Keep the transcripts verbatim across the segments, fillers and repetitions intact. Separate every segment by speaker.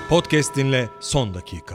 Speaker 1: Podcast dinle son dakika.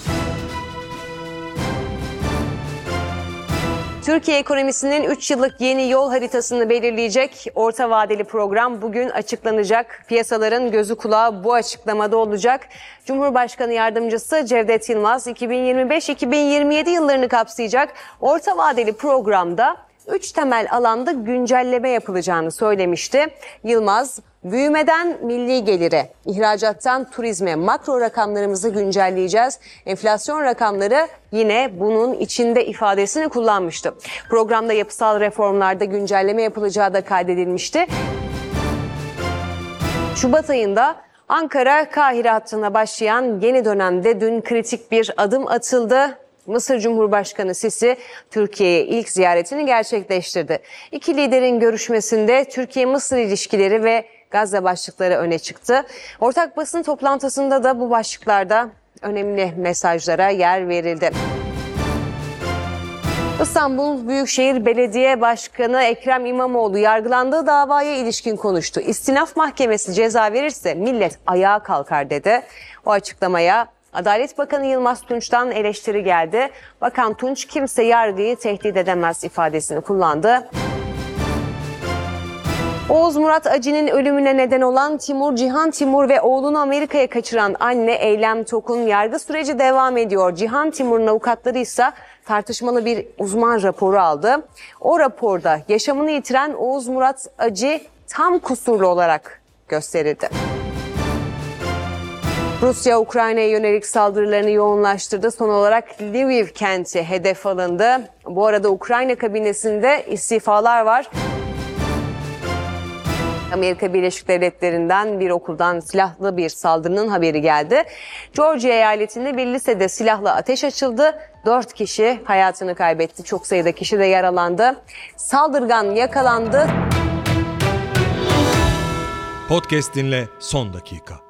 Speaker 2: Türkiye ekonomisinin üç yıllık yeni yol haritasını belirleyecek orta vadeli program bugün açıklanacak. Piyasaların gözü kulağı bu açıklamada olacak. Cumhurbaşkanı Yardımcısı Cevdet Yılmaz iki bin yirmi beş iki bin yirmi yedi yıllarını kapsayacak orta vadeli programda üç temel alanda güncelleme yapılacağını söylemişti. Yılmaz, büyümeden milli gelire, ihracattan turizme makro rakamlarımızı güncelleyeceğiz. Enflasyon rakamları yine bunun içinde ifadesini kullanmıştı. Programda yapısal reformlarda güncelleme yapılacağı da kaydedilmişti. Şubat ayında Ankara-Kahire hattına başlayan yeni dönemde dün kritik bir adım atıldı. Mısır Cumhurbaşkanı Sisi Türkiye'ye ilk ziyaretini gerçekleştirdi. İki liderin görüşmesinde Türkiye-Mısır ilişkileri ve Gazze başlıkları öne çıktı. Ortak basın toplantısında da bu başlıklarda önemli mesajlara yer verildi. İstanbul Büyükşehir Belediye Başkanı Ekrem İmamoğlu yargılandığı davaya ilişkin konuştu. İstinaf Mahkemesi ceza verirse millet ayağa kalkar dedi. O açıklamaya Adalet Bakanı Yılmaz Tunç'tan eleştiri geldi. Bakan Tunç kimse yargıyı tehdit edemez ifadesini kullandı. Oğuz Murat Acı'nın ölümüne neden olan Timur Cihan Timur ve oğlunu Amerika'ya kaçıran anne Eylem Tok'un yargı süreci devam ediyor. Cihan Timur'un avukatları ise tartışmalı bir uzman raporu aldı. O raporda yaşamını yitiren Oğuz Murat Acı tam kusurlu olarak gösterildi. Rusya, Ukrayna'ya yönelik saldırılarını yoğunlaştırdı. Son olarak Lviv kenti hedef alındı. Bu arada Ukrayna kabinesinde istifalar var. Amerika Birleşik Devletleri'nden bir okuldan silahlı bir saldırının haberi geldi. Georgia eyaletinde bir lisede silahlı ateş açıldı. Dört kişi hayatını kaybetti. Çok sayıda kişi de yaralandı. Saldırgan yakalandı.
Speaker 1: Podcast dinle son dakika.